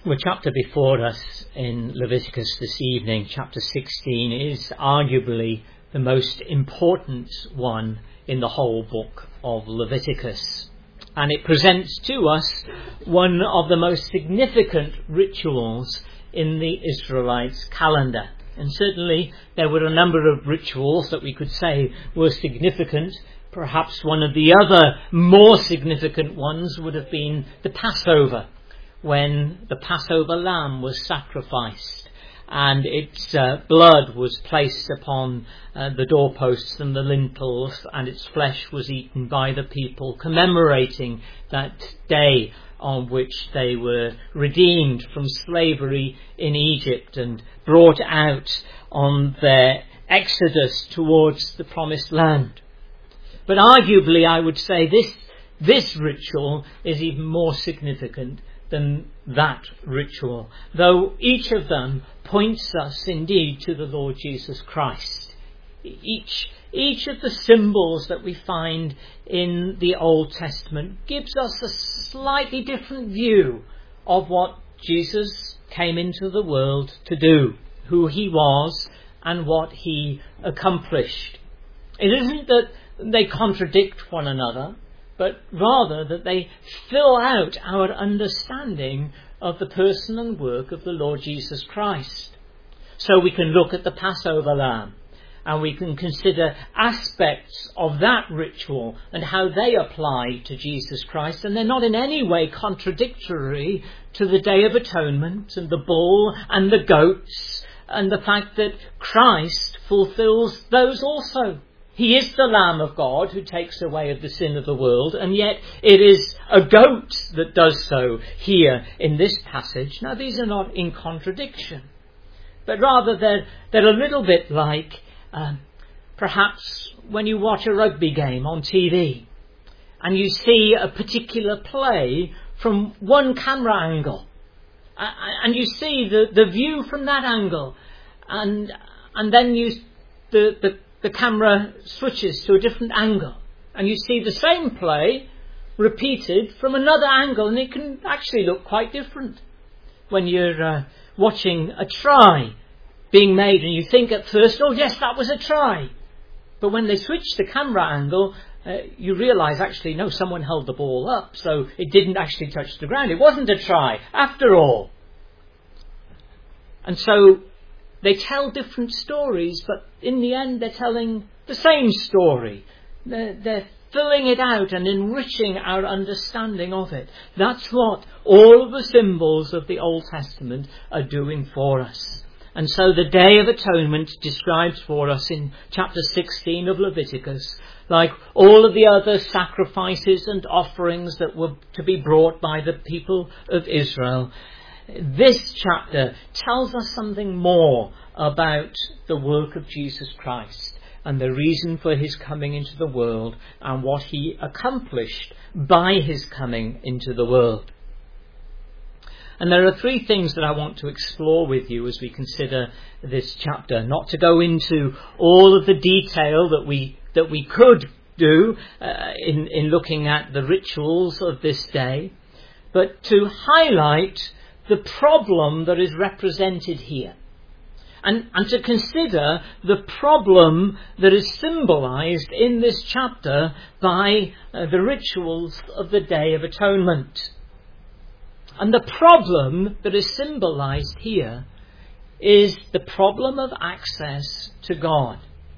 The chapter before us in Leviticus this evening, chapter 16, is arguably the most important one in the whole book of Leviticus. And it presents to us one of the most significant rituals in the Israelites' calendar. And certainly there were a number of rituals that we could say were significant. Perhaps one of the other more significant ones would have been the Passover, when the Passover lamb was sacrificed and its blood was placed upon the doorposts and the lintels, and its flesh was eaten by the people, commemorating that day on which they were redeemed from slavery in Egypt and brought out on their exodus towards the promised land. But arguably, I would say this ritual is even more significant than that ritual, though each of them points us indeed to the Lord Jesus Christ. Each of the symbols that we find in the Old Testament gives us a slightly different view of what Jesus came into the world to do, who he was and what he accomplished. It isn't that they contradict one another, but rather that they fill out our understanding of the person and work of the Lord Jesus Christ. So we can look at the Passover lamb, and we can consider aspects of that ritual and how they apply to Jesus Christ, and they're not in any way contradictory to the Day of Atonement and the bull and the goats, and the fact that Christ fulfills those also. He is the Lamb of God who takes away the sin of the world, and yet it is a goat that does so here in this passage. Now, these are not in contradiction, but rather they're a little bit like perhaps when you watch a rugby game on TV and you see a particular play from one camera angle, and you see the view from that angle, and then the camera switches to a different angle, and you see the same play repeated from another angle, and it can actually look quite different. When you're watching a try being made, and you think at first, oh yes, that was a try. But when they switch the camera angle, you realise actually, no, someone held the ball up, so it didn't actually touch the ground. It wasn't a try, after all. And so they tell different stories, but in the end they're telling the same story. They're filling it out and enriching our understanding of it. That's what all of the symbols of the Old Testament are doing for us. And so the Day of Atonement describes for us in chapter 16 of Leviticus, like all of the other sacrifices and offerings that were to be brought by the people of Israel, this chapter tells us something more about the work of Jesus Christ and the reason for his coming into the world and what he accomplished by his coming into the world. And there are three things that I want to explore with you as we consider this chapter. Not to go into all of the detail that we could do in looking at the rituals of this day, but to highlight the problem that is represented here, and to consider the problem that is symbolized in this chapter by the rituals of the Day of Atonement. And the problem that is symbolized here is the problem of access to God.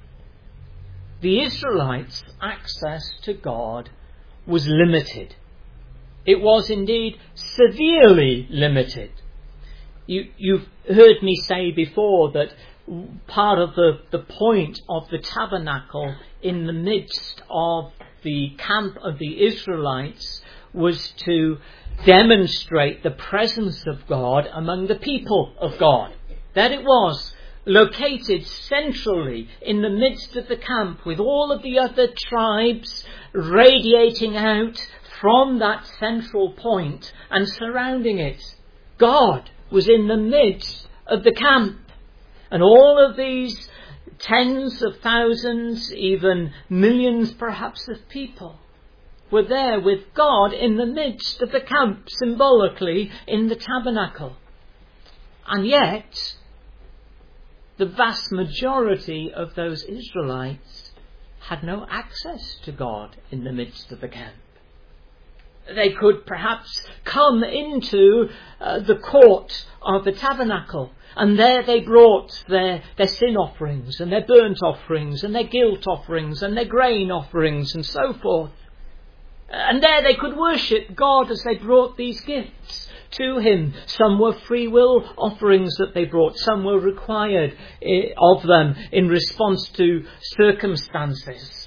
The Israelites' access to God was limited. It was indeed severely limited. You've heard me say before that part of the point of the tabernacle in the midst of the camp of the Israelites was to demonstrate the presence of God among the people of God. That it was located centrally in the midst of the camp, with all of the other tribes radiating out from that central point and surrounding it. God was in the midst of the camp, and all of these tens of thousands, even millions perhaps of people were there with God in the midst of the camp, symbolically in the tabernacle. And yet, the vast majority of those Israelites had no access to God in the midst of the camp. They could perhaps come into the court of the tabernacle, and there they brought their sin offerings and their burnt offerings and their guilt offerings and their grain offerings and so forth. And there they could worship God as they brought these gifts to him. Some were free will offerings that they brought. Some were required of them in response to circumstances,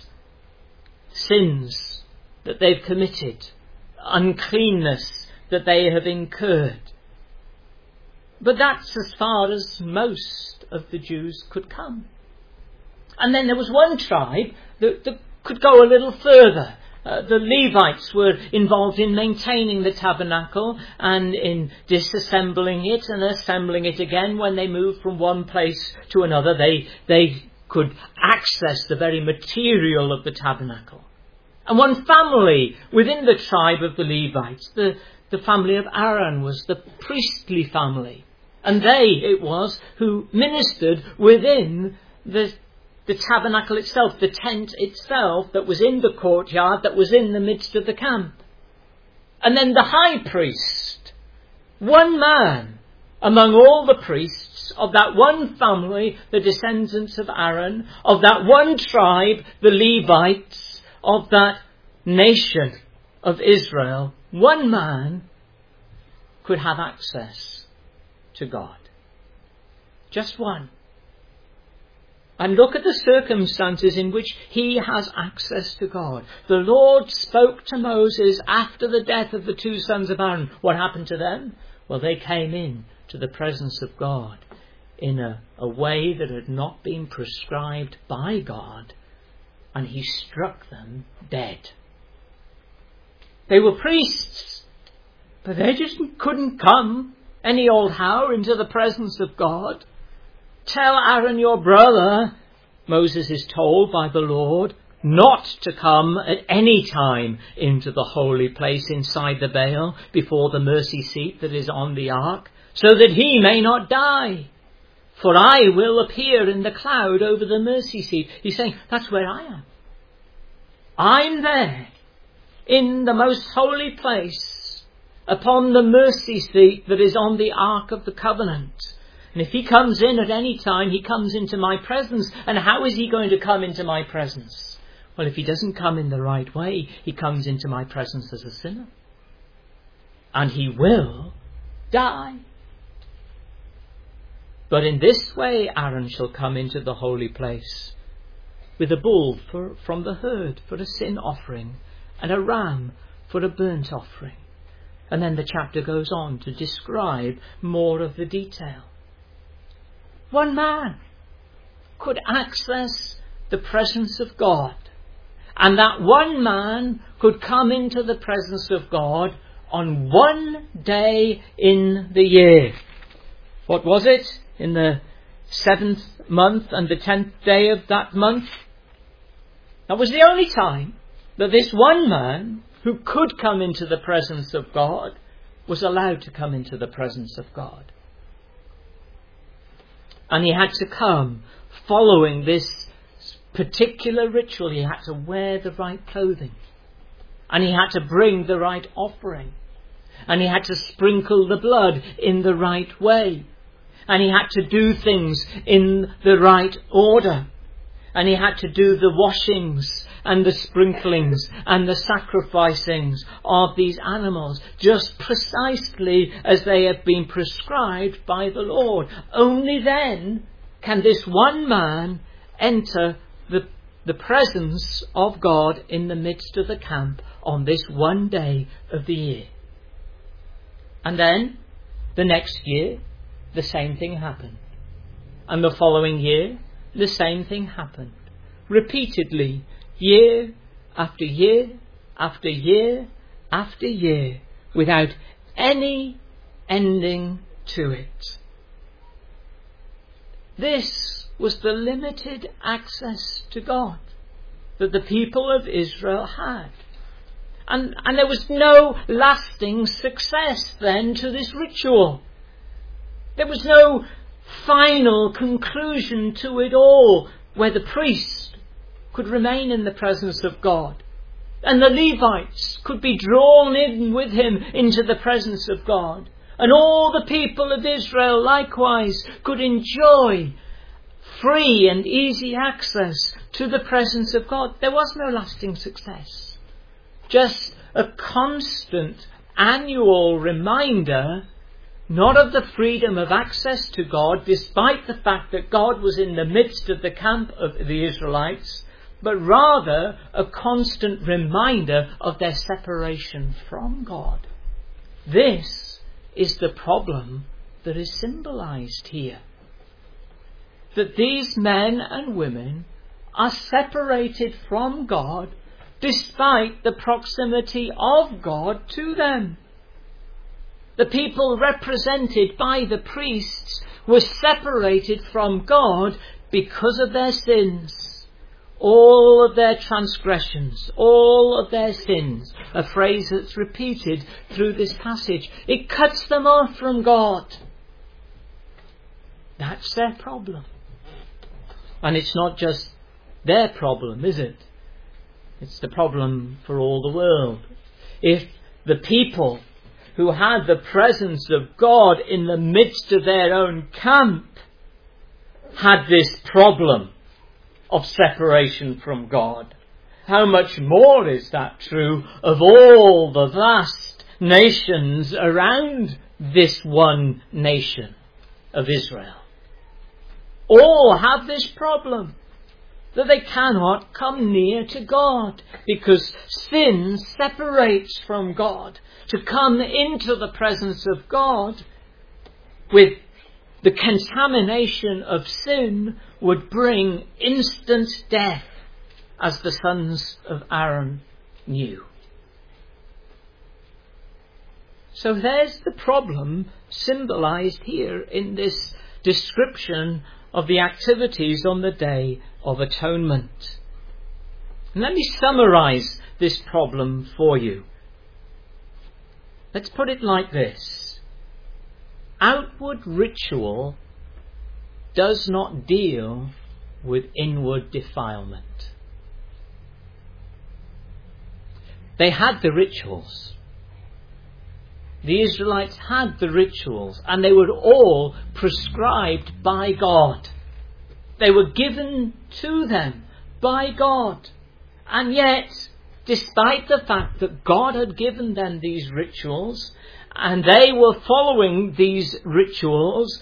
sins that they've committed, uncleanness that they have incurred. But that's as far as most of the Jews could come. And then there was one tribe that could go a little further. The Levites were involved in maintaining the tabernacle and in disassembling it and assembling it again. When they moved from one place to another, they could access the very material of the tabernacle. And one family within the tribe of the Levites, the family of Aaron, was the priestly family. And it was who ministered within the tabernacle itself, the tent itself that was in the courtyard, that was in the midst of the camp. And then the high priest, one man among all the priests of that one family, the descendants of Aaron, of that one tribe, the Levites, of that nation of Israel, one man could have access to God. Just one. And look at the circumstances in which he has access to God. The Lord spoke to Moses after the death of the two sons of Aaron. What happened to them? Well, they came in to the presence of God in a way that had not been prescribed by God, and he struck them dead. They were priests, but they just couldn't come any old how into the presence of God. Tell Aaron your brother, Moses is told by the Lord, not to come at any time into the holy place inside the veil before the mercy seat that is on the ark, so that he may not die. For I will appear in the cloud over the mercy seat. He's saying, that's where I am. I'm there in the most holy place upon the mercy seat that is on the ark of the covenant. And if he comes in at any time, he comes into my presence. And how is he going to come into my presence? Well, if he doesn't come in the right way, he comes into my presence as a sinner. And he will die. But in this way Aaron shall come into the holy place, with a bull from the herd for a sin offering, and a ram for a burnt offering. And then the chapter goes on to describe more of the detail. One man could access the presence of God. And that one man could come into the presence of God on one day in the year. What was it? In the 7th month and the 10th day of that month? That was the only time that this one man who could come into the presence of God was allowed to come into the presence of God. And he had to come following this particular ritual. He had to wear the right clothing. And he had to bring the right offering. And he had to sprinkle the blood in the right way. And he had to do things in the right order. And he had to do the washings and the sprinklings and the sacrificings of these animals just precisely as they have been prescribed by the Lord. Only then can this one man enter the presence of God in the midst of the camp on this one day of the year. And then the next year the same thing happened. And the following year the same thing happened. Repeatedly, year after year after year after year, without any ending to it. This was the limited access to God that the people of Israel had. And there was no lasting success then to this ritual. There was no final conclusion to it all where the priest could remain in the presence of God and the Levites could be drawn in with him into the presence of God, and all the people of Israel likewise could enjoy free and easy access to the presence of God. There was no lasting success. Just a constant annual reminder, not of the freedom of access to God, despite the fact that God was in the midst of the camp of the Israelites, but rather a constant reminder of their separation from God. This is the problem that is symbolized here. That these men and women are separated from God despite the proximity of God to them. The people represented by the priests were separated from God because of their sins. All of their transgressions, all of their sins, a phrase that's repeated through this passage. It cuts them off from God. That's their problem. And it's not just their problem, is it? It's the problem for all the world. If the people who had the presence of God in the midst of their own camp had this problem of separation from God, how much more is that true of all the vast nations around this one nation of Israel? All have this problem, that they cannot come near to God because sin separates from God. To come into the presence of God with the contamination of sin would bring instant death, as the sons of Aaron knew. So there's the problem symbolized here in this description of the activities on the Day of Atonement. And let me summarize this problem for you. Let's put it like this. Outward ritual does not deal with inward defilement. They had the rituals. The Israelites had the rituals, and they were all prescribed by God. They were given to them by God. And yet, despite the fact that God had given them these rituals, and they were following these rituals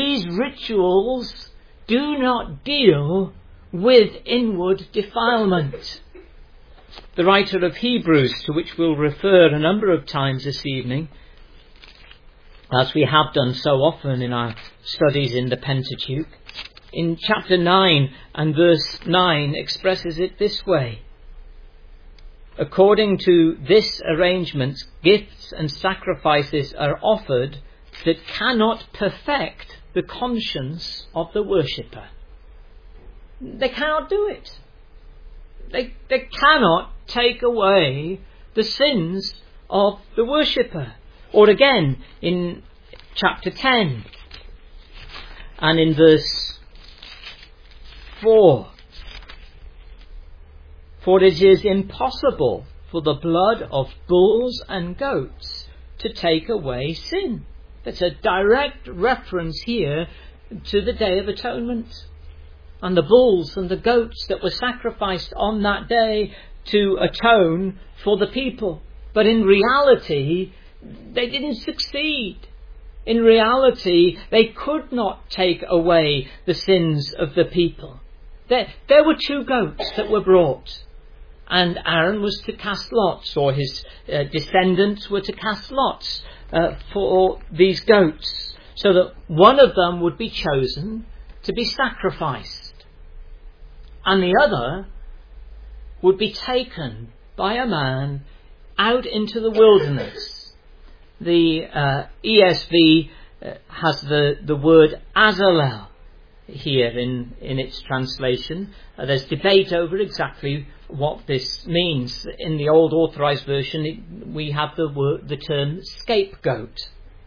do not deal with inward defilement. The writer of Hebrews, to which we'll refer a number of times this evening, as we have done so often in our studies in the Pentateuch, in chapter 9 and verse 9 expresses it this way. According to this arrangement, gifts and sacrifices are offered that cannot perfect the conscience of the worshipper. They cannot do it. They cannot take away the sins of the worshipper. Or again, in chapter 10 and in verse 4. For it is impossible for the blood of bulls and goats to take away sin. That's a direct reference here to the Day of Atonement. And the bulls and the goats that were sacrificed on that day to atone for the people. But in reality, they didn't succeed. In reality, they could not take away the sins of the people. There were 2 goats that were brought. And Aaron was to cast lots, or his descendants were to cast lots for these goats, so that one of them would be chosen to be sacrificed, and the other would be taken by a man out into the wilderness. The ESV has the word Azalel here in its translation. There's debate over exactly what this means. In the Old Authorized Version, we have the term scapegoat.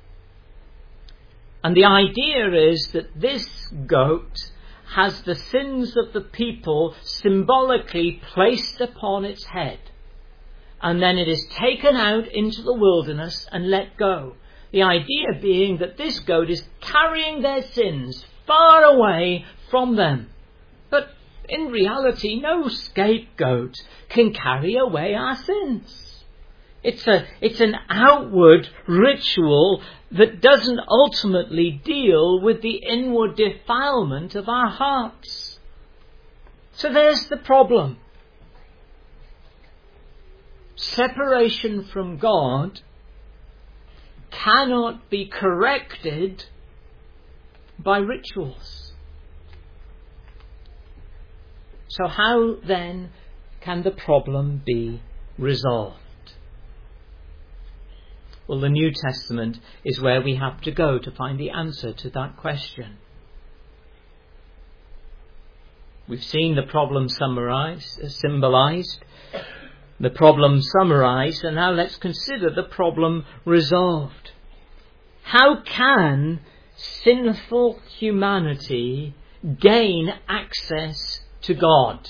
And the idea is that this goat has the sins of the people symbolically placed upon its head. And then it is taken out into the wilderness and let go. The idea being that this goat is carrying their sins far away from them. But in reality, no scapegoat can carry away our sins. It's an outward ritual that doesn't ultimately deal with the inward defilement of our hearts. So there's the problem. Separation from God cannot be corrected by rituals. So how then can the problem be resolved? Well, the New Testament is where we have to go to find the answer to that question. We've seen the problem symbolized, the problem summarized, and now let's consider the problem resolved. How can sinful humanity gain access to God?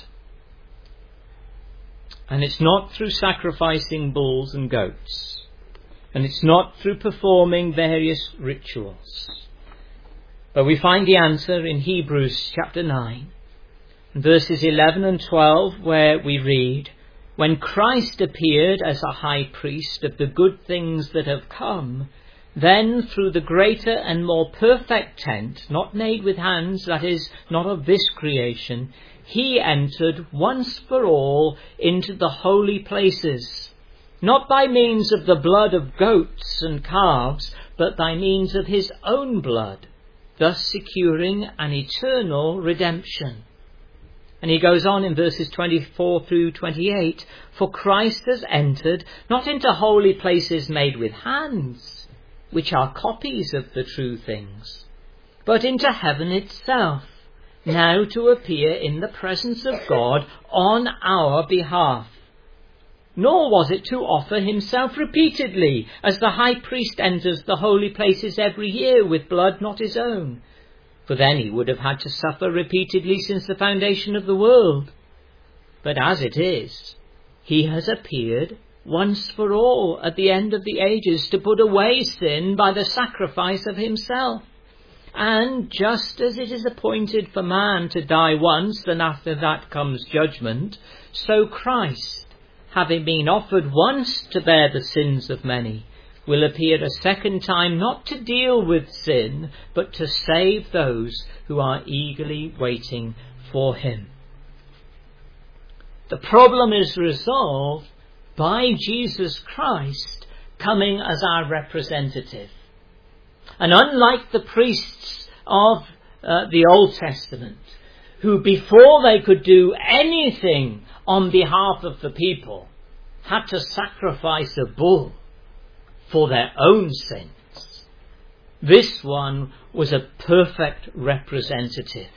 And it's not through sacrificing bulls and goats. And it's not through performing various rituals. But we find the answer in Hebrews chapter 9, verses 11 and 12, where we read, "When Christ appeared as a high priest of the good things that have come, then through the greater and more perfect tent, not made with hands, that is, not of this creation, he entered once for all into the holy places, not by means of the blood of goats and calves, but by means of his own blood, thus securing an eternal redemption." And he goes on in verses 24 through 28, "For Christ has entered not into holy places made with hands, which are copies of the true things, but into heaven itself, now to appear in the presence of God on our behalf. Nor was it to offer himself repeatedly, as the high priest enters the holy places every year with blood not his own. For then he would have had to suffer repeatedly since the foundation of the world. But as it is, he has appeared once for all at the end of the ages to put away sin by the sacrifice of himself. And just as it is appointed for man to die once, and after that comes judgment, so Christ, having been offered once to bear the sins of many, will appear a second time, not to deal with sin, but to save those who are eagerly waiting for him." The problem is resolved by Jesus Christ coming as our representative. And unlike the priests of the Old Testament, who before they could do anything on behalf of the people, had to sacrifice a bull for their own sins, this one was a perfect representative.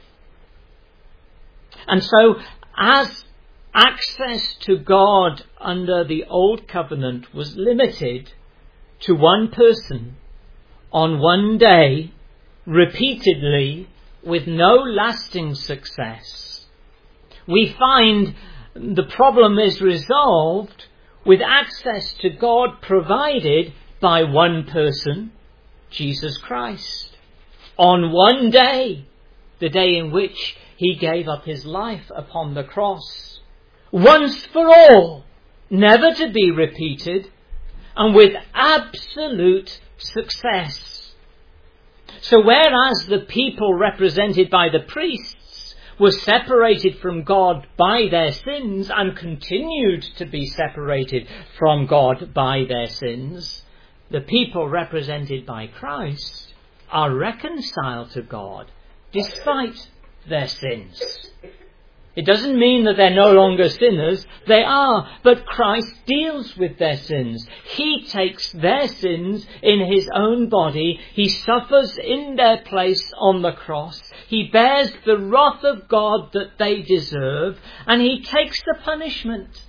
And so, as access to God under the Old Covenant was limited to one person on one day, repeatedly, with no lasting success, we find the problem is resolved with access to God provided by one person, Jesus Christ, on one day, the day in which he gave up his life upon the cross, once for all, never to be repeated, and with absolute success. So whereas the people represented by the priests were separated from God by their sins and continued to be separated from God by their sins, the people represented by Christ are reconciled to God despite their sins. It doesn't mean that they're no longer sinners. They are. But Christ deals with their sins. He takes their sins in his own body. He suffers in their place on the cross. He bears the wrath of God that they deserve. And he takes the punishment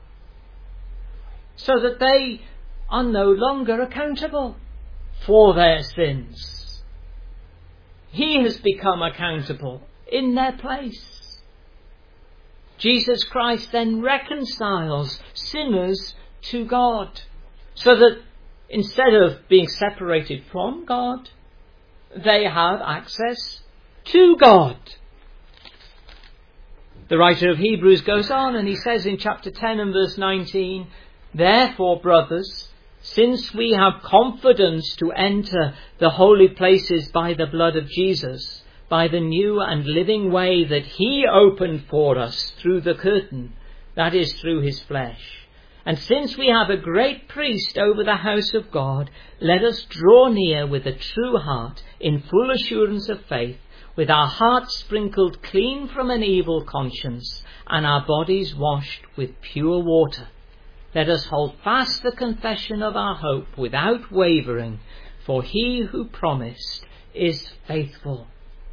so that they are no longer accountable for their sins. He has become accountable in their place. Jesus Christ then reconciles sinners to God, so that instead of being separated from God, they have access to God. The writer of Hebrews goes on and he says in chapter 10 and verse 19, "Therefore, brothers, since we have confidence to enter the holy places by the blood of Jesus, by the new and living way that he opened for us through the curtain, that is, through his flesh. And since we have a great priest over the house of God, let us draw near with a true heart, in full assurance of faith, with our hearts sprinkled clean from an evil conscience, and our bodies washed with pure water. Let us hold fast the confession of our hope without wavering, for he who promised is faithful."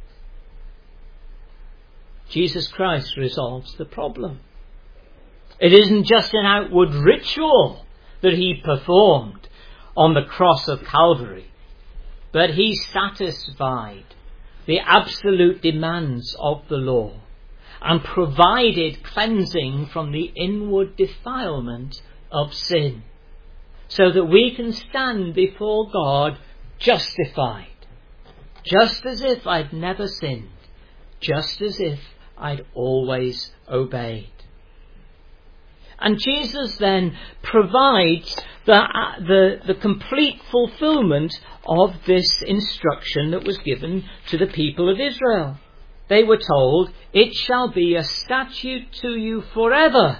Jesus Christ resolves the problem. It isn't just an outward ritual that he performed on the cross of Calvary, but he satisfied the absolute demands of the law and provided cleansing from the inward defilement of sin, so that we can stand before God justified, just as if I'd never sinned, just as if I'd always obeyed. And Jesus then provides the complete fulfillment of this instruction that was given to the people of Israel. They were told, "It shall be a statute to you forever.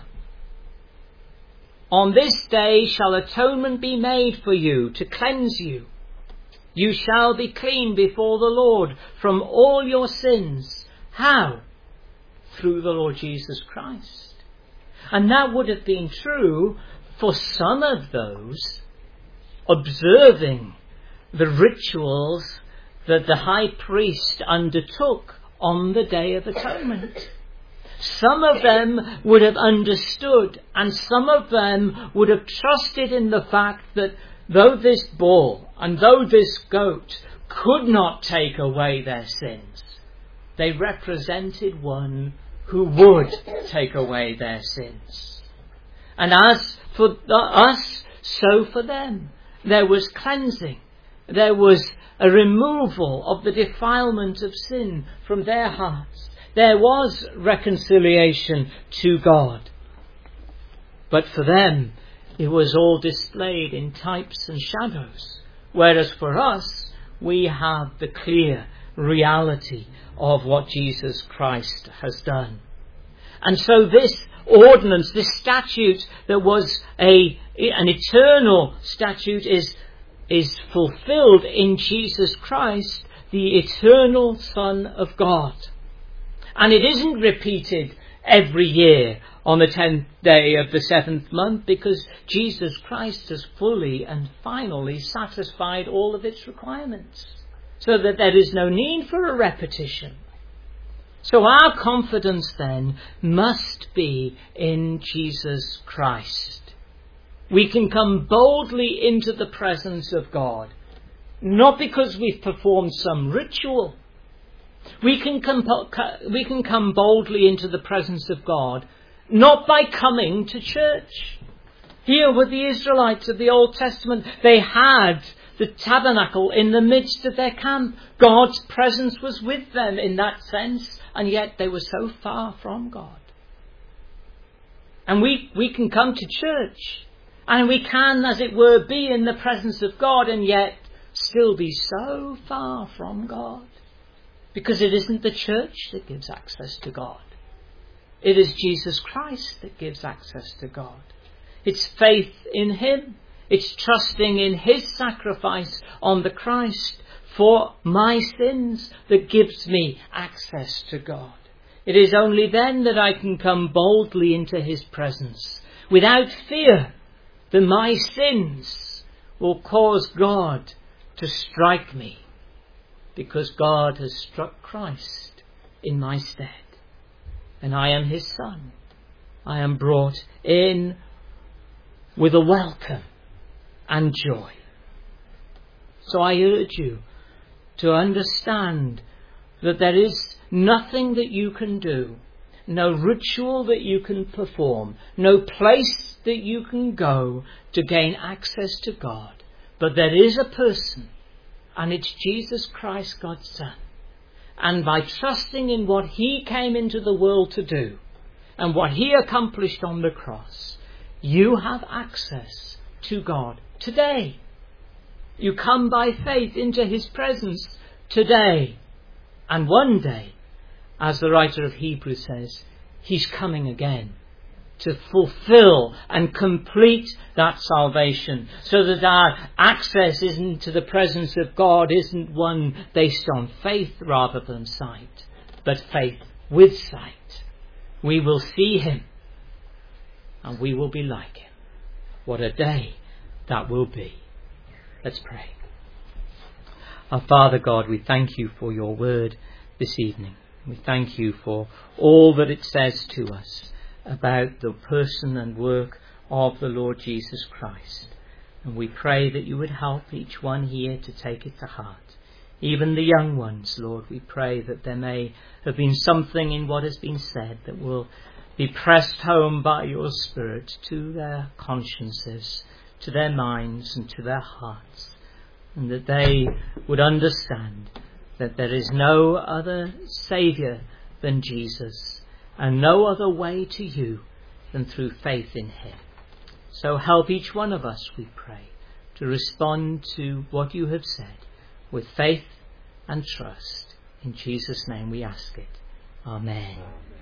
On this day shall atonement be made for you to cleanse you. You shall be clean before the Lord from all your sins." How? Through the Lord Jesus Christ. And that would have been true for some of those observing the rituals that the high priest undertook on the Day of Atonement. Some of them would have understood, and some of them would have trusted in the fact that though this bull and though this goat could not take away their sins, they represented one who would take away their sins. And as for us, so for them. There was cleansing. There was a removal of the defilement of sin from their hearts. There was reconciliation to God. But for them, it was all displayed in types and shadows. Whereas for us, we have the clear reality of what Jesus Christ has done. And so this ordinance, this statute that was an eternal statute is fulfilled in Jesus Christ, the eternal Son of God. And it isn't repeated every year on the 10th day of the 7th month, because Jesus Christ has fully and finally satisfied all of its requirements, so that there is no need for a repetition. So our confidence then must be in Jesus Christ. We can come boldly into the presence of God, not because we've performed some ritual. We can come boldly into the presence of God, not by coming to church. Here with the Israelites of the Old Testament, they had the tabernacle in the midst of their camp. God's presence was with them in that sense, and yet they were so far from God. And we can come to church, and we can, as it were, be in the presence of God, and yet still be so far from God. Because it isn't the church that gives access to God. It is Jesus Christ that gives access to God. It's faith in him. It's trusting in his sacrifice on the Christ for my sins that gives me access to God. It is only then that I can come boldly into his presence, without fear that my sins will cause God to strike me, because God has struck Christ in my stead, and I am his son. I am brought in with a welcome and joy. So I urge you to understand that there is nothing that you can do, no ritual that you can perform, no place that you can go to gain access to God. But there is a person, and it's Jesus Christ, God's Son. And by trusting in what he came into the world to do, and what he accomplished on the cross, you have access to God today. You come by faith into his presence today. And one day, as the writer of Hebrews says, he's coming again to fulfill and complete that salvation, so that our access to the presence of God isn't one based on faith rather than sight, but faith with sight. We will see him and we will be like him. What a day that will be. Let's pray. Our Father God, we thank you for your word this evening. We thank you for all that it says to us about the person and work of the Lord Jesus Christ. And we pray that you would help each one here to take it to heart. Even the young ones, Lord, we pray that there may have been something in what has been said that will be pressed home by your Spirit to their consciences, to their minds and to their hearts, and that they would understand that there is no other Saviour than Jesus, and no other way to you than through faith in him. So help each one of us, we pray, to respond to what you have said with faith and trust. In Jesus' name we ask it. Amen.